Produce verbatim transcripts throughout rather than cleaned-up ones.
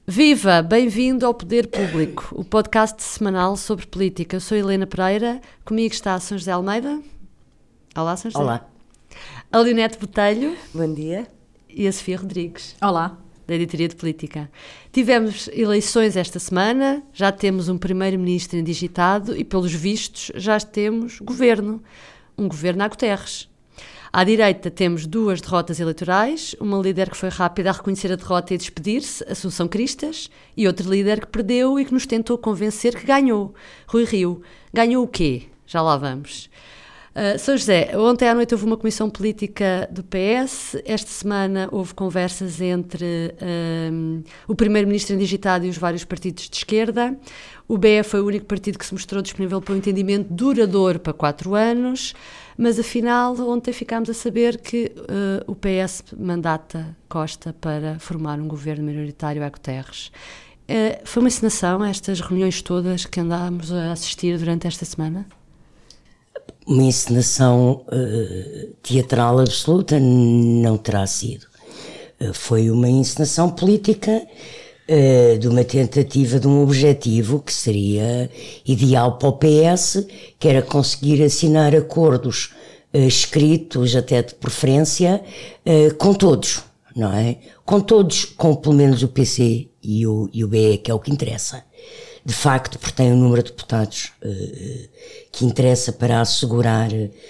Viva! Bem-vindo ao Poder Público, o podcast semanal sobre política. Eu sou Helena Pereira, comigo está São José Almeida. Olá, São José. Olá. A Leonete Botelho. Bom dia. E a Sofia Rodrigues. Olá. Da Editoria de Política. Tivemos eleições esta semana, já temos um primeiro-ministro indigitado e, pelos vistos, já temos governo. Um governo a Guterres. À direita temos duas derrotas eleitorais, uma líder que foi rápida a reconhecer a derrota e despedir-se, Assunção Cristas, e outro líder que perdeu e que nos tentou convencer que ganhou, Rui Rio. Ganhou o quê? Já lá vamos. Uh, São José, ontem à noite houve uma comissão política do P S, esta semana houve conversas entre um, o primeiro-ministro indigitado e os vários partidos de esquerda. O B E foi o único partido que se mostrou disponível para um entendimento duradouro para quatro anos, mas afinal ontem ficámos a saber que uh, o P S mandata Costa para formar um governo minoritário a Guterres. Uh, foi uma encenação estas reuniões todas que andámos a assistir durante esta semana? Uma encenação uh, teatral absoluta não terá sido. Uh, foi uma encenação política uh, de uma tentativa de um objetivo que seria ideal para o P S, que era conseguir assinar acordos uh, escritos, até de preferência, uh, com todos, não é? Com todos, com pelo menos o P C e o, e o B E, que é o que interessa. De facto, porque tem um número de deputados uh, que interessa para assegurar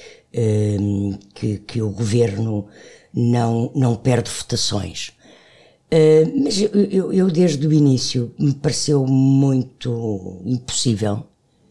uh, que, que o governo não, não perde votações. Uh, mas eu, eu, desde o início, me pareceu muito impossível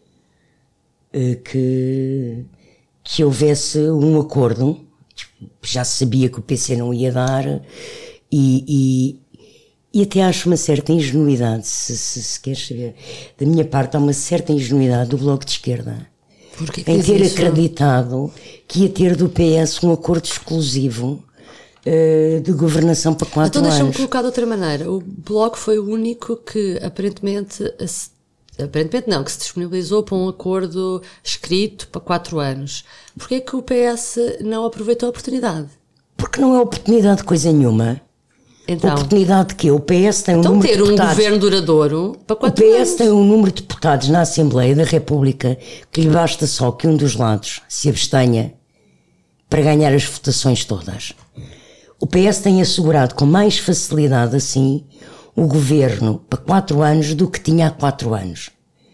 uh, que, que houvesse um acordo. Já se sabia que o P C não ia dar e... e E até acho uma certa ingenuidade, se, se, se queres saber, da minha parte há uma certa ingenuidade do Bloco de Esquerda em ter isso? acreditado que ia ter do P S um acordo exclusivo uh, de governação para quatro então, anos. Então deixa-me colocar de outra maneira, o Bloco foi o único que aparentemente, aparentemente não, que se disponibilizou para um acordo escrito para quatro anos. Porquê é que o P S não aproveitou a oportunidade? Porque não é oportunidade de coisa nenhuma. Então, a oportunidade de quê? O P S tem um então número de deputados... Então ter um governo duradouro para quatro anos. O P S anos. tem um número de deputados na Assembleia da República que lhe basta só que um dos lados se abstenha para ganhar as votações todas. O P S tem assegurado com mais facilidade assim o governo para quatro anos do que tinha há quatro anos.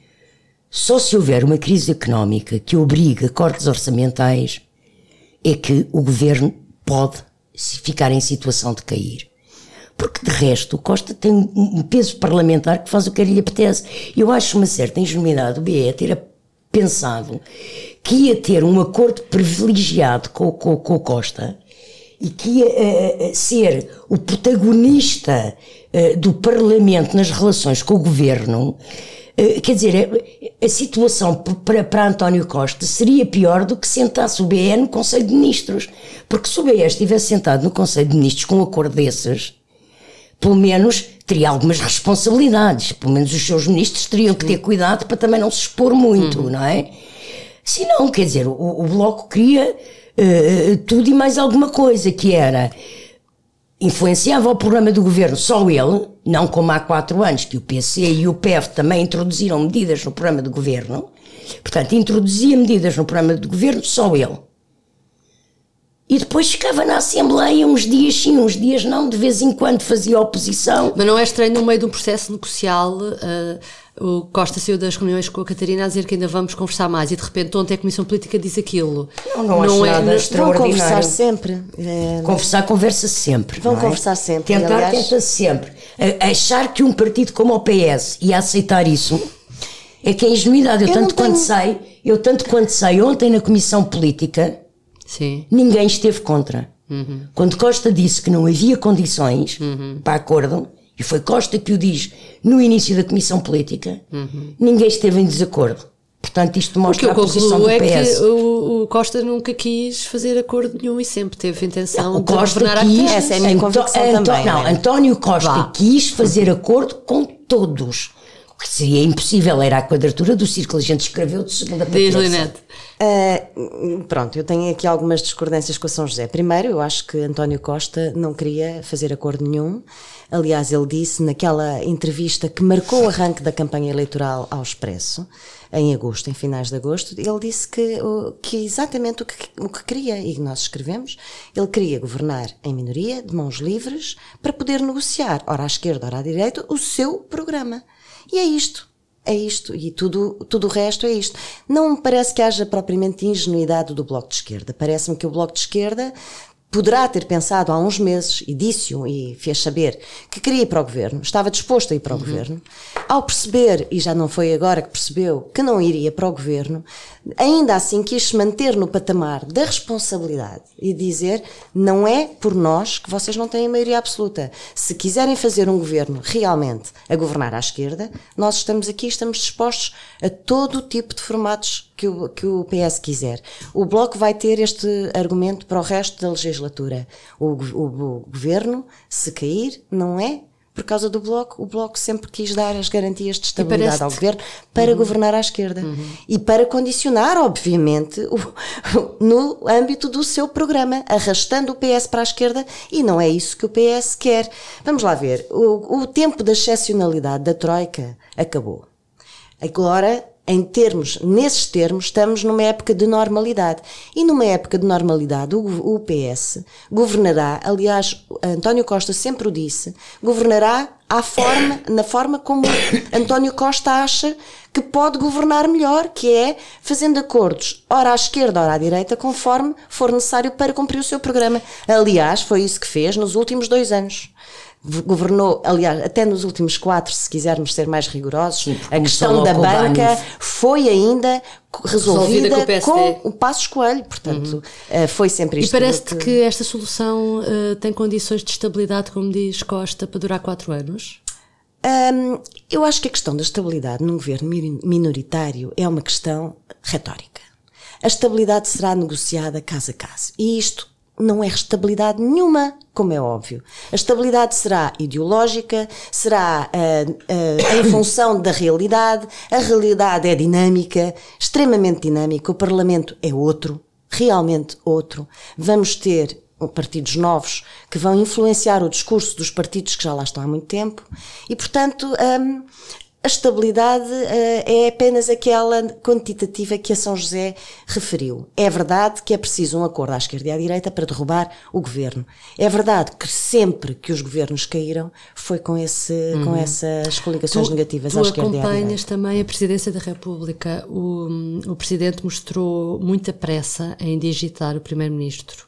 Só se houver uma crise económica que obriga cortes orçamentais é que o governo pode ficar em situação de cair. Porque de resto o Costa tem um peso parlamentar que faz o que lhe apetece. Eu acho uma certa ingenuidade do B E ter pensado que ia ter um acordo privilegiado com, com, com o Costa e que ia uh, ser o protagonista uh, do Parlamento nas relações com o Governo. Uh, quer dizer, a, a situação para, para António Costa seria pior do que sentasse o B E no Conselho de Ministros. Porque se o B E estivesse sentado no Conselho de Ministros com um acordo desses, pelo menos teria algumas responsabilidades, pelo menos os seus ministros teriam que ter cuidado para também não se expor muito, uhum. não é? Se não, quer dizer, o, o Bloco queria uh, tudo e mais alguma coisa, que era, influenciava o programa do governo só ele, não como há quatro anos que o P C e o P F também introduziram medidas no programa do governo, portanto, introduzia medidas no programa do governo só ele. E depois ficava na Assembleia uns dias sim, uns dias não, de vez em quando fazia oposição. Mas não é estranho, no meio de um processo negocial, uh, o Costa saiu das reuniões com a Catarina a dizer que ainda vamos conversar mais e de repente ontem a Comissão Política diz aquilo. Não, não, não acho é, nada extraordinário. Vão conversar sempre. É... Conversar, conversa sempre. Vão é? conversar sempre. Tentar, aliás... tenta sempre. Achar que um partido como o P S ia aceitar isso é que é ingenuidade. Eu, eu tanto quanto tenho... sei, eu tanto quanto sei, ontem na Comissão Política... Sim. Ninguém esteve contra. Uhum. Quando Costa disse que não havia condições uhum. para acordo, e foi Costa que o diz no início da Comissão Política, uhum. ninguém esteve em desacordo. Portanto, isto mostra a posição do P S. O que eu concluo é que o, o Costa nunca quis fazer acordo nenhum e sempre teve a intenção não, de Costa governar quis, a terra. Essa é a minha Anto, convicção Anto, também. Não, é? António Costa Vá. quis fazer acordo com todos. que seria impossível, era a quadratura do círculo, a gente escreveu de segunda para terça. Uh, pronto, eu tenho aqui algumas discordâncias com a São José. Primeiro, eu acho que António Costa não queria fazer acordo nenhum. Aliás, ele disse naquela entrevista que marcou o arranque da campanha eleitoral ao Expresso, em agosto, em finais de agosto, ele disse que, que exatamente o que, o que queria, e nós escrevemos, ele queria governar em minoria, de mãos livres, para poder negociar, ora à esquerda, ora à direita, o seu programa. E é isto. É isto, e tudo, tudo o resto é isto. Não me parece que haja propriamente ingenuidade do Bloco de Esquerda. Parece-me que o Bloco de Esquerda poderá ter pensado há uns meses, e disse-o e fez saber, que queria ir para o governo, estava disposto a ir para o uhum. governo. Ao perceber, e já não foi agora que percebeu, que não iria para o governo, ainda assim quis se manter no patamar da responsabilidade e dizer, não é por nós que vocês não têm a maioria absoluta. Se quiserem fazer um governo realmente a governar à esquerda, nós estamos aqui, estamos dispostos a todo o tipo de formatos que o, que o P S quiser. O Bloco vai ter este argumento para o resto da legislatura. O, o, o governo, se cair, não é por causa do Bloco. O Bloco sempre quis dar as garantias de estabilidade ao governo para uhum. governar à esquerda. Uhum. E para condicionar, obviamente, o, no âmbito do seu programa, arrastando o P S para a esquerda, e não é isso que o P S quer. Vamos lá ver. O, o tempo da excepcionalidade da Troika acabou. Agora, em termos, nesses termos, estamos numa época de normalidade. E numa época de normalidade, o, o P S governará, aliás, António Costa sempre o disse, governará à forma, na forma como António Costa acha que pode governar melhor, que é fazendo acordos, ora à esquerda, ora à direita, conforme for necessário para cumprir o seu programa. Aliás, foi isso que fez nos últimos dois anos. Governou, aliás, até nos últimos quatro, se quisermos ser mais rigorosos, sim, a questão da banca foi ainda resolvida, resolvida com, o com o Passos Coelho, portanto, uhum. uh, foi sempre isto. E parece-te que... que esta solução uh, tem condições de estabilidade, como diz Costa, para durar quatro anos? Um, eu acho que a questão da estabilidade num governo minoritário é uma questão retórica. A estabilidade será negociada caso a caso. E isto não é estabilidade nenhuma, como é óbvio. A estabilidade será ideológica, será uh, uh, em função da realidade. A realidade é dinâmica, extremamente dinâmica. O Parlamento é outro, realmente outro. Vamos ter partidos novos que vão influenciar o discurso dos partidos que já lá estão há muito tempo. E, portanto, um, a estabilidade uh, é apenas aquela quantitativa que a São José referiu. É verdade que é preciso um acordo à esquerda e à direita para derrubar o governo. É verdade que sempre que os governos caíram foi com, esse, uhum. com essas coligações tu, negativas tu à esquerda e à direita. Tu acompanhas também a Presidência da República. O, o Presidente mostrou muita pressa em digitar o Primeiro-Ministro.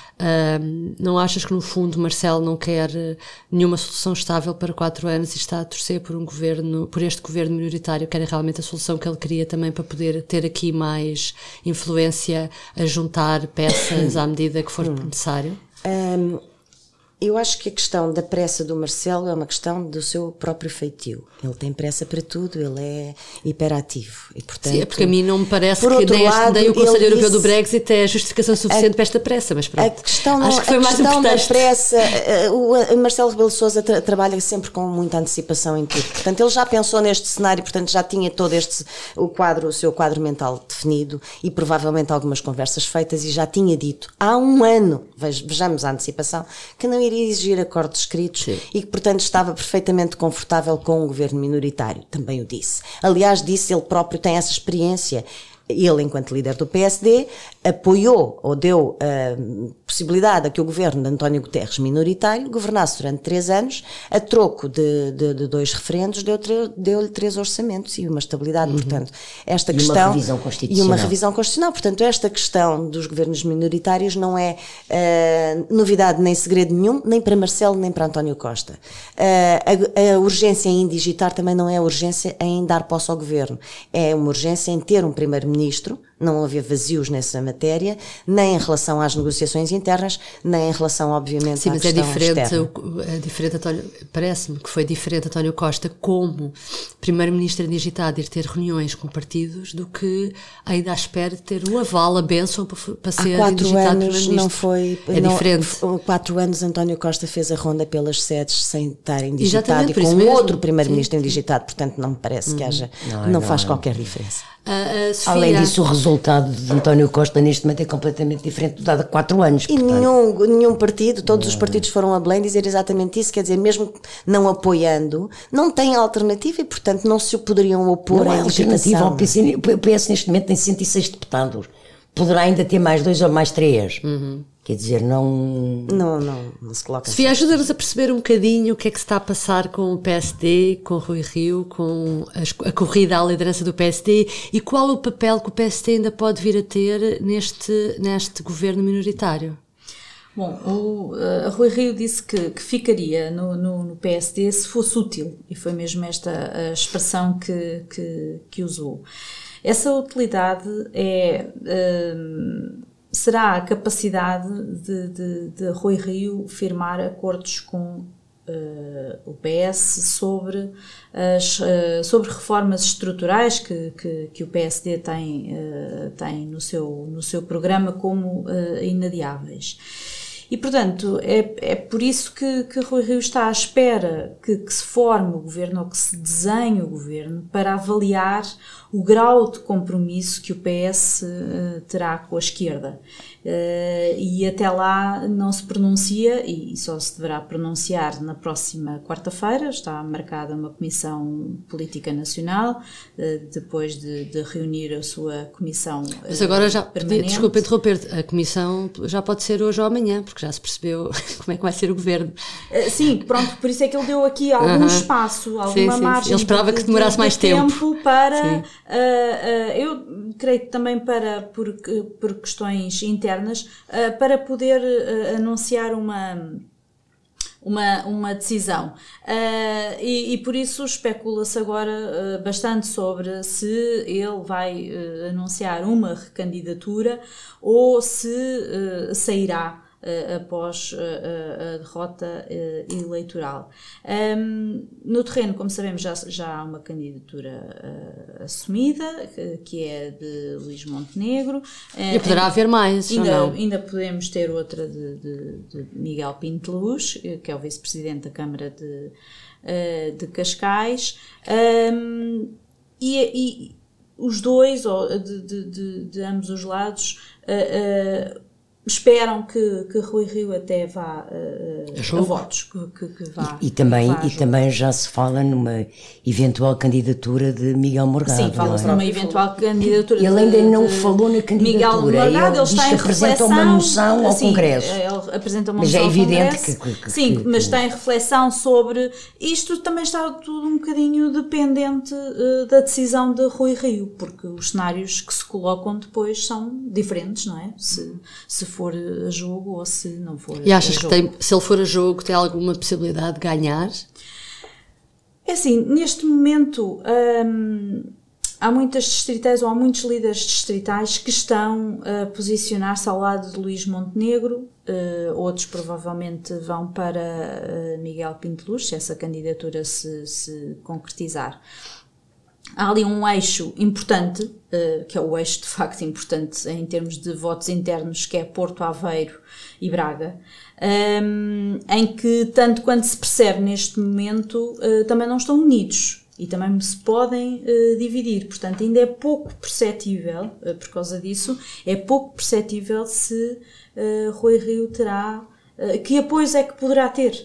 Um, não achas que no fundo Marcelo não quer nenhuma solução estável para quatro anos e está a torcer por um governo, por este governo minoritário, que era realmente a solução que ele queria também para poder ter aqui mais influência a juntar peças à medida que for necessário? Um, eu acho que a questão da pressa do Marcelo é uma questão do seu próprio feitio. Ele tem pressa para tudo, ele é hiperativo. E, portanto, sim, é porque a mim não me parece que nem, lado, este, nem o Conselho Europeu do Brexit é justificação suficiente a, para esta pressa, mas pronto. A questão, não, acho que foi a mais questão um da pressa, o Marcelo Rebelo de Sousa tra, trabalha sempre com muita antecipação em tudo. Portanto, ele já pensou neste cenário, portanto, já tinha todo este, o quadro, o seu quadro mental definido e provavelmente algumas conversas feitas e já tinha dito há um ano, vejamos a antecipação, que não iria exigir acordos escritos. Sim. E que, portanto, estava perfeitamente confortável com um governo minoritário. Também o disse. Aliás, disse, ele próprio tem essa experiência. Ele, enquanto líder do P S D, apoiou ou deu a uh, possibilidade a que o governo de António Guterres, minoritário, governasse durante três anos, a troco de, de, de dois referendos, deu-lhe deu três orçamentos e uma estabilidade. Uhum. Portanto, esta e questão... uma revisão constitucional. E uma revisão constitucional. Portanto, esta questão dos governos minoritários não é uh, novidade nem segredo nenhum, nem para Marcelo, nem para António Costa. Uh, a, a urgência em digitar também não é a urgência em dar posse ao governo. É uma urgência em ter um primeiro-ministro ministro, não haver vazios nessa matéria, nem em relação às negociações internas, nem em relação, obviamente, sim, à mas questão é diferente, externa. É diferente, António, parece-me que foi diferente António Costa como primeiro-ministro indigitado ir ter reuniões com partidos do que ainda à espera de ter o aval, a bênção para, para ser Há indigitado quatro anos primeiro-ministro. não foi... É não, diferente. Há quatro anos António Costa fez a ronda pelas sedes sem estar indigitado. Exatamente, e por isso com mesmo. outro primeiro-ministro indigitado, portanto não me parece uhum. que haja... Não, não, não faz é. qualquer diferença. A, a Sofia... Além disso, o resultado de António Costa neste momento é completamente diferente do dado há quatro anos. E nenhum, nenhum partido, todos os partidos foram a Belém dizer exatamente isso, quer dizer, mesmo não apoiando, não tem alternativa e, portanto, não se poderiam opor Não à há alternativa ao legislação. P C. O P S neste momento tem cento e seis deputados. Poderá ainda ter mais dois ou mais três. Uhum. Quer dizer, não... Não, não, não se coloca. Sofia, ajuda-nos a perceber um bocadinho o que é que se está a passar com o P S D, com o Rui Rio, com a, a corrida à liderança do P S D e qual o papel que o P S D ainda pode vir a ter neste, neste governo minoritário. Bom, o uh, Rui Rio disse que, que ficaria no, no, no P S D se fosse útil, e foi mesmo esta a expressão que, que, que usou. Essa utilidade é, uh, será a capacidade de, de, de Rui Rio firmar acordos com uh, o P S sobre, as, uh, sobre reformas estruturais que, que, que o P S D tem, uh, tem no, seu, no seu programa como uh, inadiáveis. E, portanto, é, é por isso que, que Rui Rio está à espera que, que se forme o governo ou que se desenhe o governo para avaliar o grau de compromisso que o P S uh, terá com a esquerda. Uh, e até lá não se pronuncia, e só se deverá pronunciar na próxima quarta-feira. Está marcada uma Comissão Política Nacional, uh, depois de, de reunir a sua Comissão uh, Mas agora já, permanente. Desculpa interromper, a Comissão já pode ser hoje ou amanhã, porque já se percebeu como é que vai ser o governo. Uh, sim, pronto, por isso é que ele deu aqui algum uh-huh. espaço, alguma sim, sim, margem. Ele esperava de, que demorasse de, mais de tempo. tempo para, uh, uh, eu creio que também para, por, por questões internas, uh, para poder uh, anunciar uma... Uma, uma decisão uh, e, e por isso especula-se agora uh, bastante sobre se ele vai uh, anunciar uma recandidatura ou se uh, sairá Uh, após uh, uh, a derrota uh, eleitoral. Um, no terreno, como sabemos, já, já há uma candidatura uh, assumida, que, que é de Luís Montenegro. E poderá uh, haver mais, ainda, ou não? Ainda podemos ter outra de, de, de Miguel Pinto de Luz, que é o vice-presidente da Câmara de, uh, de Cascais. Um, e, e os dois, ou de, de, de, de ambos os lados, uh, uh, esperam que, que Rui Rio até vá uh, a votos, que, que, que vá, e, e, também, vá e também já se fala numa eventual candidatura de Miguel Morgado. Sim, fala-se é? numa eventual candidatura ele ainda de, não de falou na candidatura. Miguel Morgado, ele está em apresenta reflexão, uma moção ao sim, Congresso. Ele apresenta uma mas moção é evidente ao Congresso, que, que, sim, que, mas que, está em reflexão sobre isto. Também está tudo um bocadinho dependente uh, da decisão de Rui Rio, porque os cenários que se colocam depois são diferentes, não é? Se, se for a jogo ou se não for. E achas a que jogo. tem, se ele for a jogo, tem alguma possibilidade de ganhar? É assim, neste momento hum, há muitas distritais ou há muitos líderes distritais que estão a posicionar-se ao lado de Luís Montenegro, uh, outros provavelmente vão para uh, Miguel Pinto de Luz, se essa candidatura se, se concretizar. Há ali um eixo importante, uh, que é o eixo de facto importante em termos de votos internos, que é Porto, Aveiro e Braga, um, em que, tanto quanto se percebe neste momento, uh, também não estão unidos e também se podem uh, dividir. Portanto, ainda é pouco perceptível, uh, por causa disso, é pouco perceptível se uh, Rui Rio terá, uh, que apoios é que poderá ter.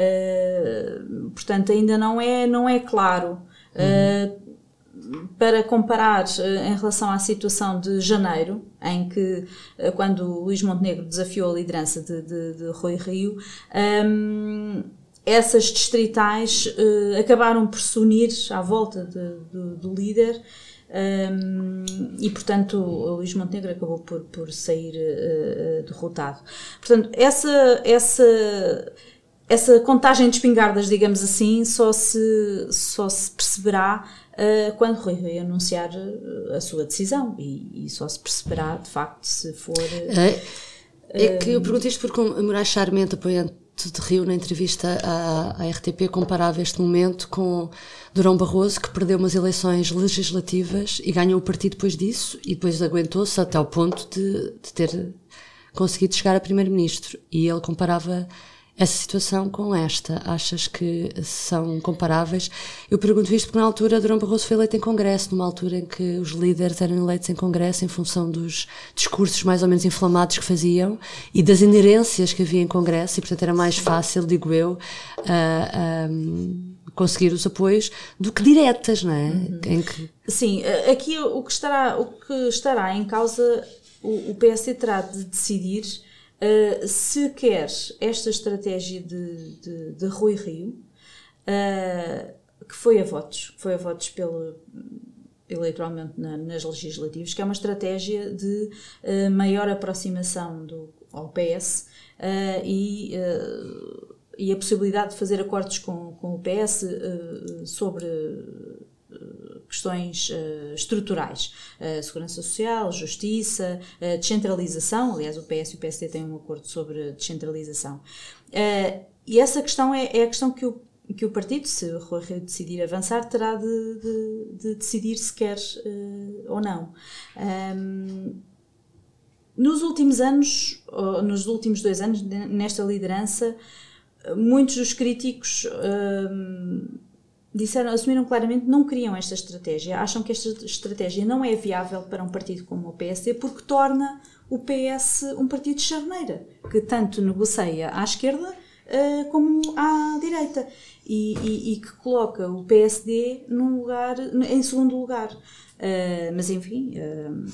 Uh, portanto, ainda não é, não é claro. Uh, Para comparar em relação à situação de janeiro, em que, quando Luís Montenegro desafiou a liderança de, de, de Rui Rio, um, essas distritais uh, acabaram por se unir à volta de, de, do líder, um, e, portanto, o Luís Montenegro acabou por, por sair uh, derrotado. Portanto, essa... essa Essa contagem de espingardas, digamos assim, só se, só se perceberá uh, quando Rui Rio anunciar a sua decisão, e, e só se perceberá, de facto, se for... Uh, é, é que eu pergunto isto porque o Moraes Charmente, apoiante de Rio, na entrevista à, à R T P, comparava este momento com Durão Barroso, que perdeu umas eleições legislativas e ganhou o partido depois disso, e depois aguentou-se até ao ponto de, de ter conseguido chegar a primeiro-ministro. E ele comparava essa situação com esta. Achas que são comparáveis? Eu pergunto isto porque na altura Durão Barroso foi eleito em Congresso, numa altura em que os líderes eram eleitos em Congresso em função dos discursos mais ou menos inflamados que faziam e das inerências que havia em Congresso, e portanto era mais fácil, digo eu, uh, um, conseguir os apoios do que diretas, não é? Uhum. Em que... Sim, aqui o que estará, o que estará em causa, o, o P S D terá de decidir Uh, se quer esta estratégia de, de, de Rui Rio, uh, que foi a votos, foi a votos pelo, eleitoralmente na, nas legislativas, que é uma estratégia de uh, maior aproximação do, ao P S uh, e, uh, e a possibilidade de fazer acordos com, com o P S uh, sobre questões uh, estruturais, uh, segurança social, justiça, uh, descentralização. Aliás, o P S e o P S D têm um acordo sobre descentralização. Uh, e essa questão é, é a questão que o, que o partido, se o Rui Rio decidir avançar, terá de, de, de decidir se quer uh, ou não. Um, nos últimos anos, ou nos últimos dois anos, nesta liderança, muitos dos críticos um, disseram, assumiram claramente que não queriam esta estratégia, acham que esta estratégia não é viável para um partido como o P S D, porque torna o P S um partido de charneira, que tanto negocia à esquerda uh, como à direita, e, e, e que coloca o P S D num lugar, em segundo lugar. Uh, mas enfim, uh,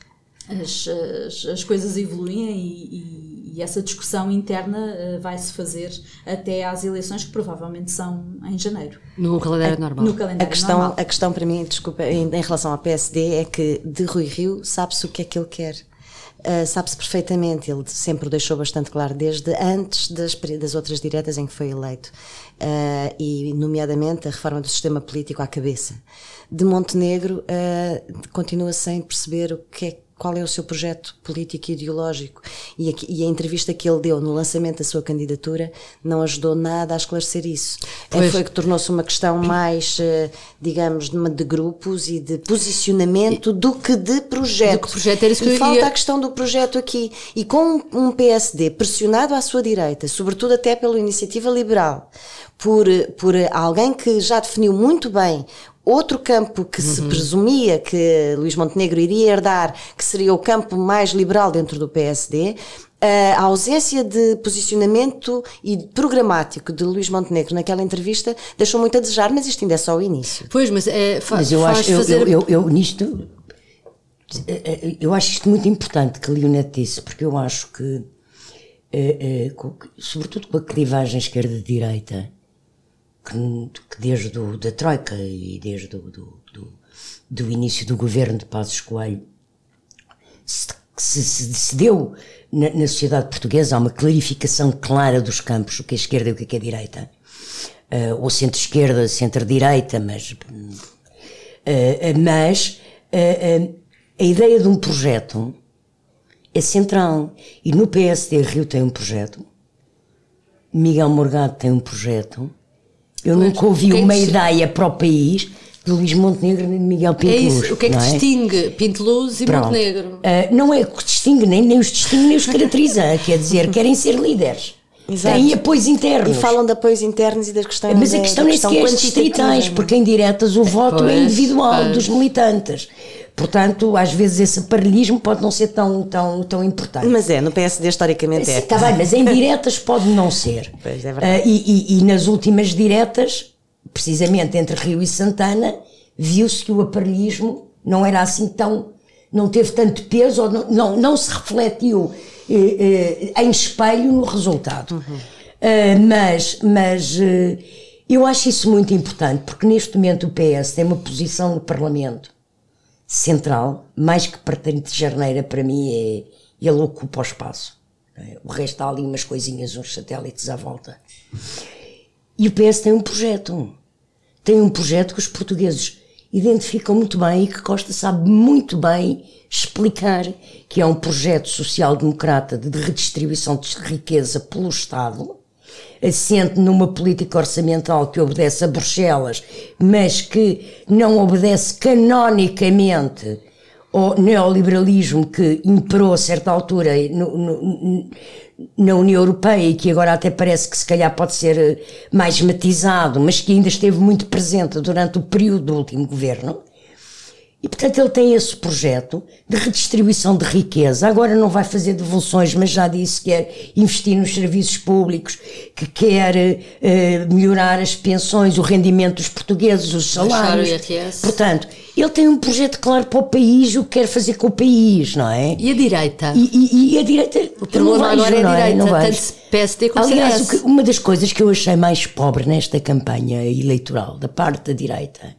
as, as, as coisas evoluem e, e, e essa discussão interna uh, vai-se fazer até às eleições, que provavelmente são em janeiro. No calendário a, normal. No calendário a, questão, normal. A questão para mim, desculpa, em, em relação ao P S D, é que de Rui Rio sabe-se o que é que ele quer. Uh, sabe-se perfeitamente, ele sempre o deixou bastante claro, desde antes das, das outras diretas em que foi eleito, uh, e nomeadamente a reforma do sistema político à cabeça. De Montenegro, uh, continua sem perceber o que é, qual é o seu projeto político e ideológico, e a, e a entrevista que ele deu no lançamento da sua candidatura não ajudou nada a esclarecer isso. É, foi que tornou-se uma questão mais, digamos, de, de grupos e de posicionamento do que de projeto. Do que projeto era isso que e eu falta ia... a questão do projeto aqui. E com um P S D pressionado à sua direita, sobretudo até pela Iniciativa Liberal, por, por alguém que já definiu muito bem outro campo que uhum. se presumia que Luís Montenegro iria herdar, que seria o campo mais liberal dentro do P S D, a ausência de posicionamento e programático de Luís Montenegro naquela entrevista deixou muito a desejar, mas isto ainda é só o início. Pois, mas é... Fa- mas eu faz acho, eu, fazer... eu, eu, eu nisto, eu acho isto muito importante que a Leonete disse, porque eu acho que, sobretudo com a clivagem esquerda-direita, que desde o, da Troika e desde o do, do, do início do governo de Passos Coelho se, se, se deu na, na sociedade portuguesa, há uma clarificação clara dos campos, o que é esquerda e o que é direita, uh, ou centro-esquerda, centro-direita, mas, uh, mas uh, uh, a ideia de um projeto é central, e no P S D Rio tem um projeto, Miguel Morgado tem um projeto. Eu pois, nunca ouvi uma é ideia para o país de Luís Montenegro nem de Miguel Pinteluz. É isso. O que é que é? distingue Pinteluz e Pronto. Montenegro? Uh, não é o que distingue, nem, nem os distingue, nem os caracteriza. Quer dizer, querem ser líderes. Exato. Têm apoios internos. E falam de apoios internos e das questões. Mas a questão nem sequer é distritais, porque em diretas o voto pois, é individual pois. dos militantes. Portanto, às vezes esse aparelhismo pode não ser tão, tão, tão importante. Mas é, no P S D historicamente é. Está bem, mas em diretas pode não ser. Pois, é verdade. Uh, e, e, e nas últimas diretas, precisamente entre Rio e Santana, viu-se que o aparelhismo não era assim tão, não teve tanto peso, ou não, não, não se refletiu eh, eh, em espelho no resultado. Uhum. Uh, mas mas uh, eu acho isso muito importante, porque neste momento o P S tem uma posição no Parlamento central, mais que patente de jarneira, para mim é, ele ocupa o espaço. O resto há ali umas coisinhas, uns satélites à volta. E o P S tem um projeto. Tem um projeto que os portugueses identificam muito bem e que Costa sabe muito bem explicar, que é um projeto social-democrata de redistribuição de riqueza pelo Estado, assente numa política orçamental que obedece a Bruxelas, mas que não obedece canonicamente ao neoliberalismo que imperou a certa altura no, no, na União Europeia e que agora até parece que se calhar pode ser mais matizado, mas que ainda esteve muito presente durante o período do último governo. E, portanto, ele tem esse projeto de redistribuição de riqueza. Agora não vai fazer devoluções, mas já disse que quer investir nos serviços públicos, que quer uh, melhorar as pensões, o rendimento dos portugueses, os salários. O I R S. Portanto, ele tem um projeto claro para o país, o que quer fazer com o país, não é? E a direita? E, e, e a direita... O problema agora é a direita, não é? tanto P S D como Aliás, C D S. o que, uma das coisas que eu achei mais pobre nesta campanha eleitoral, da parte da direita,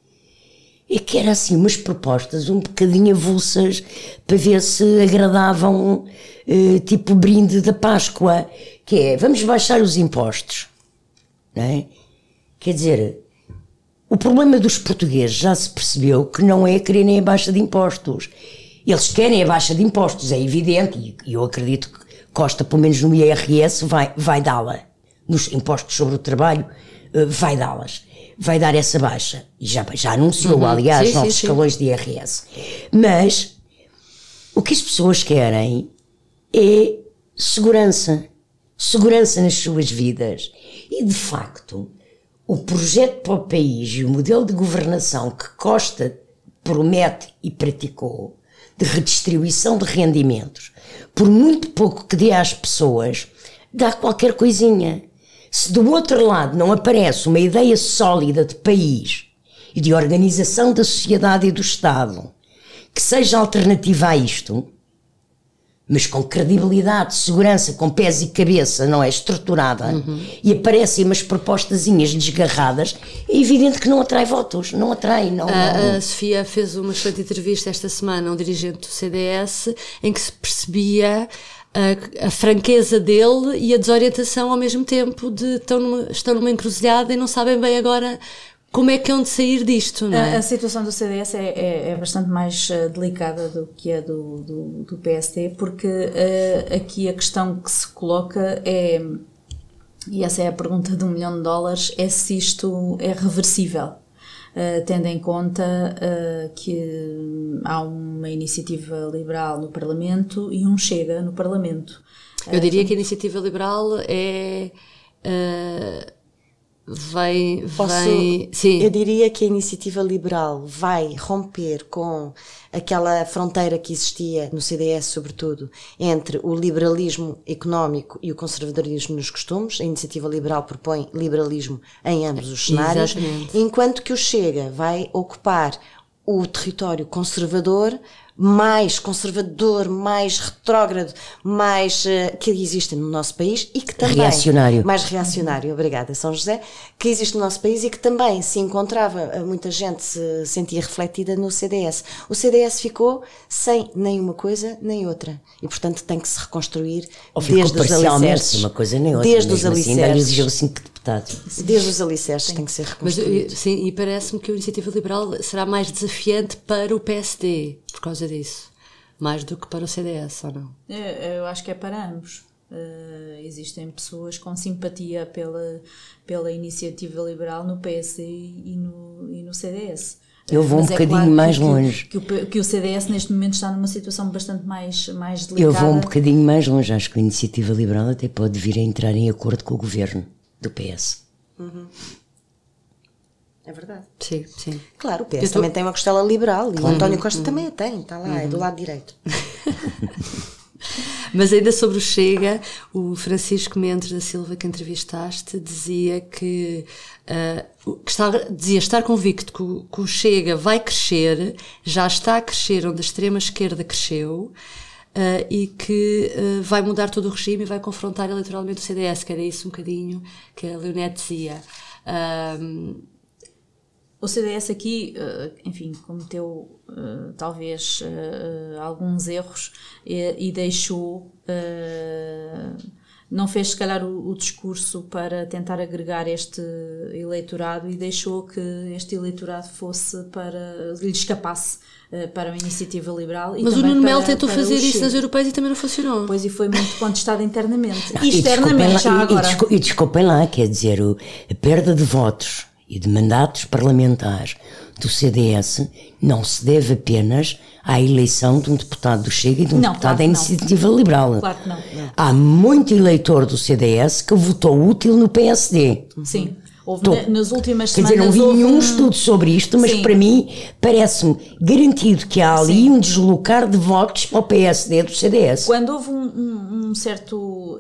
é que era assim umas propostas um bocadinho avulsas para ver se agradavam eh, tipo o brinde da Páscoa, que é, vamos baixar os impostos, não é? Quer dizer, o problema dos portugueses já se percebeu que não é quererem a baixa de impostos. Eles querem a baixa de impostos, é evidente, e eu acredito que Costa, pelo menos no I R S, vai, vai dá-la. Nos impostos sobre o trabalho, eh, vai dá-las. Vai dar essa baixa. E já, já anunciou, uhum. aliás, sim, novos sim, escalões sim. de I R S. Mas o que as pessoas querem é segurança. Segurança nas suas vidas. E, de facto, o projeto para o país e o modelo de governação que Costa promete e praticou, de redistribuição de rendimentos, por muito pouco que dê às pessoas, dá qualquer coisinha. Se do outro lado não aparece uma ideia sólida de país e de organização da sociedade e do Estado que seja alternativa a isto, mas com credibilidade, segurança, com pés e cabeça, não é estruturada, uhum. e aparecem umas propostazinhas desgarradas, é evidente que não atrai votos, não atrai. Não, a, não. a Sofia fez uma excelente entrevista esta semana a um dirigente do C D S em que se percebia A, a franqueza dele e a desorientação ao mesmo tempo de estão numa, estão numa encruzilhada e não sabem bem agora como é que hão de sair disto, não é? A, a situação do C D S é, é, é bastante mais uh, delicada do que a do, do, do P S D, porque uh, aqui a questão que se coloca é, e essa é a pergunta de um milhão de dólares, é se isto é reversível. Uh, tendo em conta uh, que há uma iniciativa liberal no Parlamento e um Chega no Parlamento. Eu diria uh, que a iniciativa liberal é... Uh, vai... Posso, vai sim. Eu diria que a iniciativa liberal vai romper com aquela fronteira que existia no C D S, sobretudo, entre o liberalismo económico e o conservadorismo nos costumes. A iniciativa liberal propõe liberalismo em ambos os cenários, exatamente. Enquanto que o Chega vai ocupar o território conservador, mais conservador, mais retrógrado, mais uh, que existe no nosso país e que também... Reacionário. Mais reacionário, obrigada, São José, que existe no nosso país e que também se encontrava, muita gente se sentia refletida no C D S. O C D S ficou sem nem uma coisa nem outra e, portanto, tem que se reconstruir Ou desde os alicerces. Uma coisa nem outra, desde os alicerces. alicerces. Assim, cinco deputados. Desde os alicerces tem que ser reconstruído. Mas, sim, e parece-me que a iniciativa liberal será mais desafiante para o P S D, por causa disso, mais do que para o C D S, ou não? Eu, eu acho que é para ambos. Uh, existem pessoas com simpatia pela, pela iniciativa liberal no P S D e no, e no C D S. Eu vou Mas um é bocadinho claro mais que, longe. Que, que, o, que o C D S neste momento está numa situação bastante mais, mais delicada. Eu vou um bocadinho mais longe. Acho que a iniciativa liberal até pode vir a entrar em acordo com o governo do P S. Uhum. É verdade. Sim, sim. Claro, o P S tô... também tem uma costela liberal e claro. o António Costa uhum. também a tem, está lá, uhum. é do lado direito. Mas ainda sobre o Chega, o Francisco Mendes da Silva, que entrevistaste, dizia que, uh, que está, dizia estar convicto que o, que o Chega vai crescer, já está a crescer onde a extrema-esquerda cresceu, uh, e que uh, vai mudar todo o regime e vai confrontar eleitoralmente o C D S, que era isso um bocadinho que a Leonete dizia. Um, O C D S aqui, enfim, cometeu uh, talvez uh, alguns erros e, e deixou uh, não fez se calhar o, o discurso para tentar agregar este eleitorado e deixou que este eleitorado fosse para, lhe escapasse uh, para a Iniciativa Liberal. E Mas o também Nuno para, Melo tentou para fazer o isso Chega. nas europeias e também não funcionou. Pois, e foi muito contestado internamente. Não, E e externamente, desculpem já lá, e- agora. E, descul- e desculpem lá, quer dizer, o- a perda de votos e de mandatos parlamentares do C D S não se deve apenas à eleição de um deputado do Chega e de um Não, deputado claro da que não. Iniciativa Liberal. Claro que não. não. Há muito eleitor do C D S que votou útil no P S D. Sim. Houve Tô. na- nas últimas Quer dizer, semanas. não vi houve nenhum um- estudo sobre isto, mas Sim. para mim parece-me garantido que há ali Sim. um deslocar de votos para o P S D do C D S. Quando houve um, um- um certo,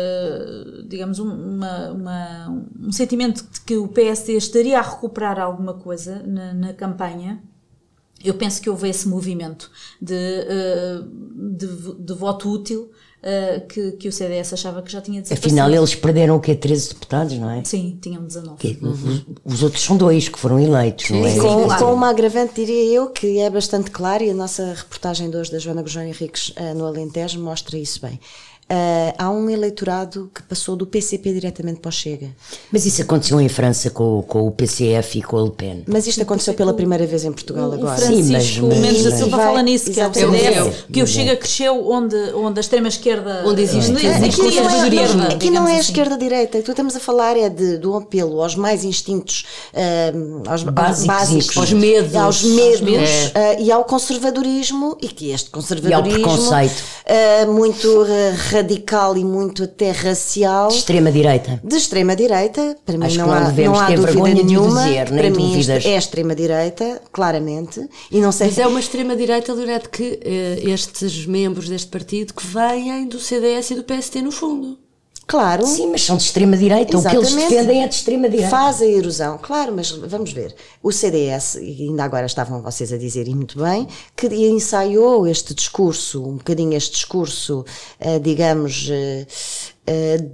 uh, digamos, um, uma, uma- um sentimento de que o P S D estaria a recuperar alguma coisa na, na campanha, eu penso que houve esse movimento de, uh, de, de voto útil uh, que, que o C D S achava que já tinha desaparecido. Afinal, eles perderam o quê? treze deputados, não é? Sim, tinham dezanove. Que- os, os outros são dois que foram eleitos, não é? Sim, Com, claro. com uma agravante, diria eu, que é bastante clara, e a nossa reportagem de hoje da Joana Gurjão Henriques uh, no Alentejo mostra isso bem. Uh, há um eleitorado que passou do P C P diretamente para o Chega. Mas isso aconteceu em França com, o- com o P C F e com a Le Pen. Mas isto aconteceu pela primeira vez em Portugal O agora. Sim, Francisco mas- Mendes da mas- Silva vai- fala nisso, que é o exatamente. C D S, É o- que o Chega cresceu onde, onde a extrema-esquerda... Onde existe- onde existe existe Aqui não, é, esquerda, não, aqui não digamos é a assim. esquerda-direita. O que estamos a falar é de, do apelo aos mais instintos, ah, aos Básicos, básicos, aos medos. aos Aos medos, medos. ah, e ao conservadorismo, e que este conservadorismo preconceito. ah, muito ah, radical e muito até racial, De extrema-direita. de extrema-direita, para mim Acho que não não há, devemos não há ter dúvida vergonha de o nenhuma. dizer, nem para mim dúvidas. isto é extrema-direita, claramente, e não sei Mas é uma extrema-direita, Lorete, que eh, estes membros deste partido que vêm do C D S e do P S D no fundo. claro. Sim, mas são de extrema-direita. O que eles Exatamente. defendem é de extrema-direita. Faz a erosão, claro, mas vamos ver. O C D S, e ainda agora estavam vocês a dizer, e muito bem, que ensaiou este discurso, um bocadinho este discurso, eh, digamos, eh, eh,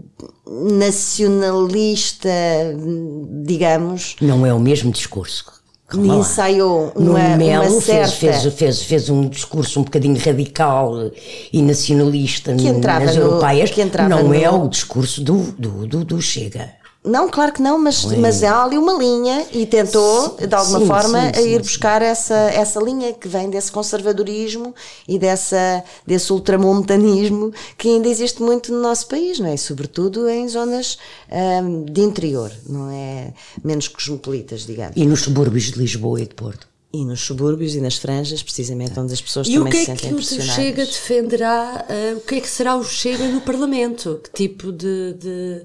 nacionalista, digamos, Não é o mesmo discurso. Calma lá. ensaiou No uma, Melo uma fez, certa... fez, fez, fez um discurso um bocadinho radical e nacionalista Que entrava nas no- europeias. que entrava não no- é o discurso do, do, do, do Chega. Não, claro que não, mas, mas há ali uma linha e tentou, de alguma sim, forma, sim, a sim, ir sim. buscar essa, essa linha que vem desse conservadorismo e dessa, desse ultramontanismo que ainda existe muito no nosso país, não é? Sobretudo em zonas hum, de interior, não é? Menos cosmopolitas, digamos. E nos subúrbios de Lisboa e de Porto. E nos subúrbios e nas franjas, precisamente, onde as pessoas E o também que é se que sentem o pressionadas. Chega defenderá? eh, o que é que será o Chega no Parlamento? Que tipo de, de,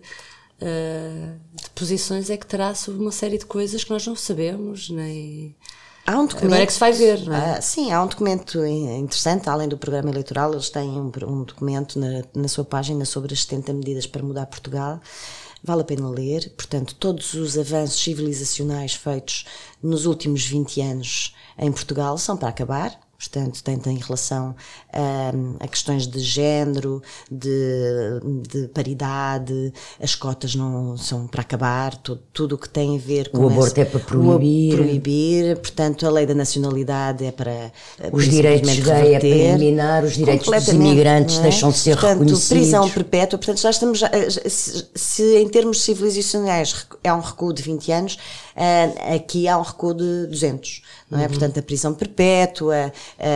eh, de posições é que terá sobre uma série de coisas que nós não sabemos, nem... Há um documento, Agora é que se vai ver, não é? Ah, sim, há um documento interessante, além do programa eleitoral, eles têm um, um documento na, na sua página sobre as setenta medidas para mudar Portugal. Vale a pena ler, portanto, todos os avanços civilizacionais feitos nos últimos vinte anos em Portugal são para acabar. Portanto, tem, tem relação um, a questões de género, de, de paridade, as cotas não são para acabar, tudo, tudo o que tem a ver com O aborto esse- é para proibir. o proibir, portanto, a lei da nacionalidade é para Os direitos simplesmente gay é para reverter. eliminar, os direitos dos Completamente, imigrantes não é? deixam de ser portanto, reconhecidos. prisão perpétua, portanto, já estamos, já- se, se em termos civilizacionais é um recuo de vinte anos, ah, aqui há um recuo de duzentos, não é? Portanto, a prisão perpétua,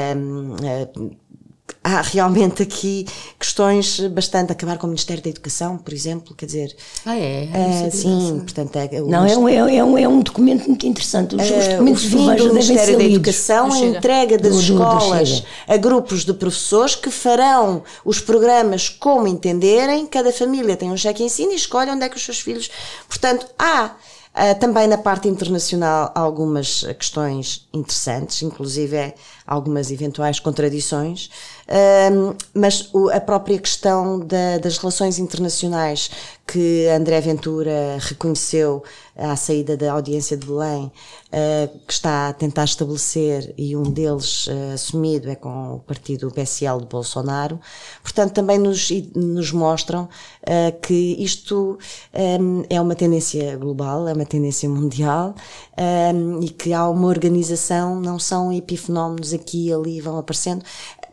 ah, ah, há realmente aqui questões bastante, acabar com o Ministério da Educação, por exemplo, quer dizer, Ah, é? Eu não ah, sabia sim, dessa. portanto, é, o Não, é um, é, um, é um documento muito interessante. Os, os Uh, o documentos do fim Veja do devem Ministério ser da lidos. Educação, Do a Chega. entrega das Do- do- do escolas Chega. a grupos de professores que farão os programas como entenderem, cada família tem um cheque ensino e escolhe onde é que os seus filhos... Portanto, há uh, também na parte internacional algumas questões interessantes, inclusive algumas eventuais contradições, um, mas o, a própria questão da, das relações internacionais que André Ventura reconheceu à saída da audiência de Belém, uh, que está a tentar estabelecer, e um deles uh, assumido é com o partido P S L de Bolsonaro, portanto também nos, nos mostram uh, que isto um, é uma tendência global, é uma tendência mundial, um, e que há uma organização, não são epifenómenos aqui e ali vão aparecendo.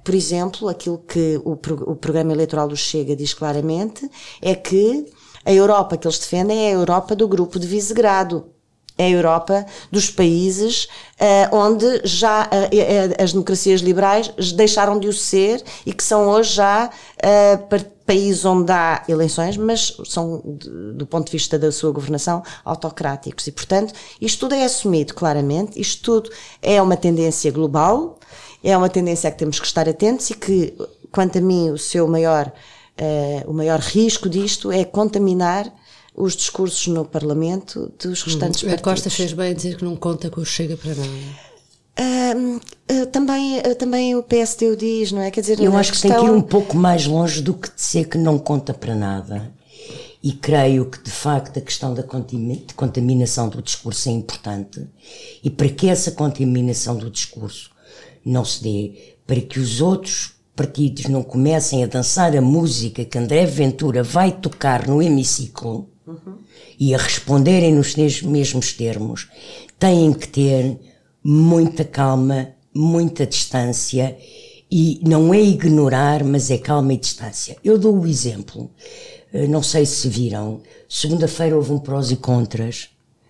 por exemplo, aquilo que o, o programa eleitoral do Chega diz claramente é que a Europa que eles defendem é a Europa do grupo de Visegrado. É a Europa dos países uh, onde já uh, uh, as democracias liberais deixaram de o ser e que são hoje já uh, países onde há eleições, mas são, de, do ponto de vista da sua governação, autocráticos. E, portanto, isto tudo é assumido claramente, isto tudo é uma tendência global, é uma tendência a que temos que estar atentos e que, quanto a mim, o seu maior, uh, o maior risco disto é contaminar os discursos no Parlamento dos restantes hum, partidos. A Costa fez bem a dizer que não conta com o Chega para nada. Uh, uh, também, uh, também o P S D o diz, não é? Quer dizer, eu acho questão... que tem que ir um pouco mais longe do que dizer que não conta para nada. E creio que, de facto, a questão da contaminação do discurso é importante. E para que essa contaminação do discurso não se dê, para que os outros partidos não comecem a dançar a música que André Ventura vai tocar no hemiciclo, uhum, e a responderem nos mesmos termos, têm que ter muita calma, muita distância, e não é ignorar, mas é calma e distância. Eu dou o exemplo, não sei se viram, segunda-feira houve um prós e contras,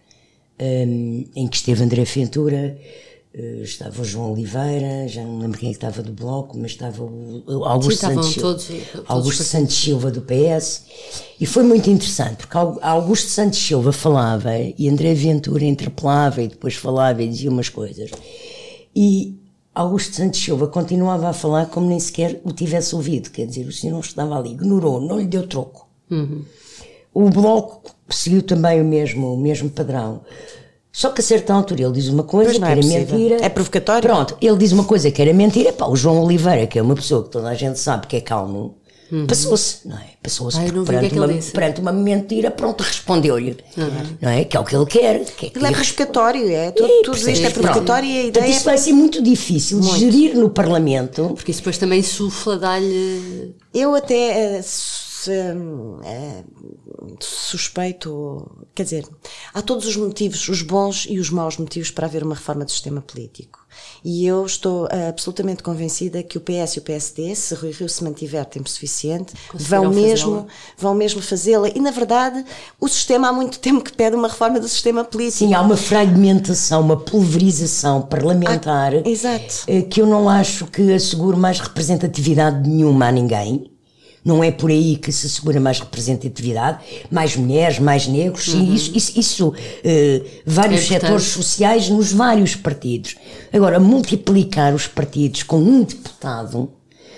um, em que esteve André Ventura, Uh, estava o João Oliveira, já não lembro quem é que estava do Bloco, mas estava o Augusto, Sim, Santos, todos, todos Augusto Santos Silva do P S, e foi muito interessante, porque Augusto Santos Silva falava e André Ventura interpelava e depois falava e dizia umas coisas, e Augusto Santos Silva continuava a falar como nem sequer o tivesse ouvido, quer dizer, o senhor não estava ali, ignorou, não lhe deu troco. Uhum. O Bloco seguiu também o mesmo, o mesmo padrão. Só que a certa altura ele diz uma coisa que era mentira. É provocatório? Pronto, ele diz uma coisa que era mentira. Pá, o João Oliveira, que é uma pessoa que toda a gente sabe que é calmo, uhum, passou-se, não é? Passou-se Ai, perante, que é uma, perante uma mentira, pronto, respondeu-lhe. Uhum. Não é? Que é o que ele quer. Que é que ele é provocatório, é? Tudo, e, tudo isto é provocatório e a ideia... Portanto, isso vai ser muito difícil de gerir no Parlamento. Porque isso depois também insufla, dá-lhe... Eu até... Uh, É, suspeito, quer dizer, há todos os motivos, os bons e os maus motivos para haver uma reforma do sistema político. E eu estou uh, absolutamente convencida que o P S e o P S D, se Rui Rio se mantiver tempo suficiente, vão mesmo, vão mesmo fazê-la. E, na verdade, o sistema há muito tempo que pede uma reforma do sistema político. Sim, há uma fragmentação, uma pulverização parlamentar, ah, exato, que eu não acho que assegure mais representatividade nenhuma a ninguém. Não é por aí que se assegura mais representatividade, mais mulheres, mais negros, sim, uhum, isso, isso, isso uh, vários é setores sociais nos vários partidos. Agora, multiplicar os partidos com um deputado uh,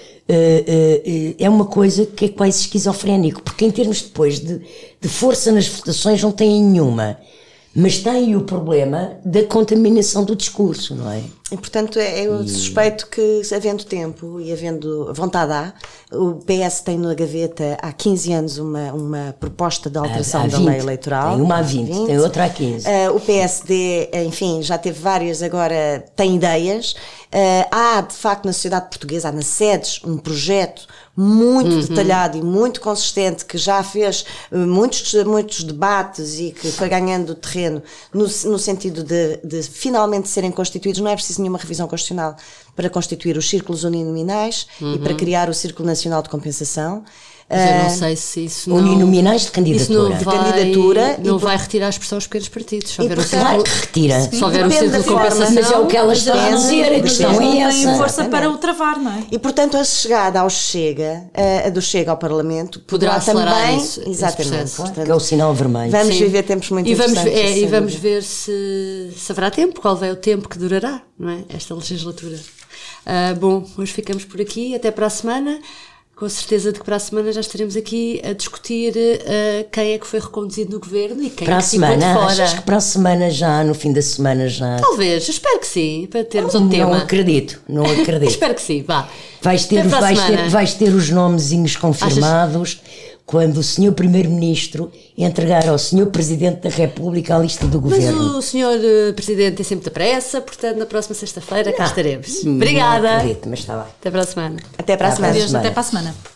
uh, é uma coisa que é quase esquizofrénico, porque em termos depois de, de força nas votações não tem nenhuma. Mas tem o problema da contaminação do discurso, não é? E, portanto, é, eu suspeito que, havendo tempo e havendo vontade há, o P S tem na gaveta há quinze anos uma, uma proposta de alteração há, há da lei eleitoral. Tem uma há vinte, vinte. Tem outra há quinze. Uh, o P S D, enfim, já teve várias, agora tem ideias. Uh, há, de facto, na sociedade portuguesa, há nas sedes, um projeto muito uhum, detalhado e muito consistente, que já fez uh, muitos, muitos debates e que foi ganhando terreno no, no sentido de, de finalmente serem constituídos. Não é preciso nenhuma revisão constitucional para constituir os círculos uninominais, uhum, e para criar o Círculo Nacional de Compensação. Mas eu não sei se isso não... Uninominais de candidatura. Isso não vai, de candidatura não e vai retirar a expressão aos pequenos partidos. Só houver o círculo que retira. Se houver o círculo de compensação... Mas é o que ela está a dizer, a questão é essa. Tem força para o travar, não é? E, portanto, a chegada ao Chega, a do Chega ao Parlamento, poderá acelerar também... isso, exatamente. Portanto, que é o sinal vermelho. Vamos Sim. viver tempos muito e vamos, interessantes. é, e vamos ver se, se haverá tempo, qual vai o tempo que durará, não é? Esta legislatura. Uh, bom, hoje ficamos por aqui, até para a semana. Com certeza de que para a semana já estaremos aqui a discutir uh, quem é que foi reconduzido no governo e quem para é que que semana, ficou de fora. Achas que para a semana já, no fim da semana já... Talvez, espero que sim, para termos não, um tema. Não acredito, não acredito. Espero que sim, vá. Vais ter, os, vais, ter, vais ter os nomezinhos confirmados. Achas... quando o senhor Primeiro-Ministro entregar ao senhor Presidente da República a lista do Governo. Mas o senhor uh, Presidente tem sempre da pressa, portanto na próxima sexta-feira cá estaremos. Obrigada. Não acredito, mas está bem. Até para a semana. Até para a semana. Adeus, até para a semana.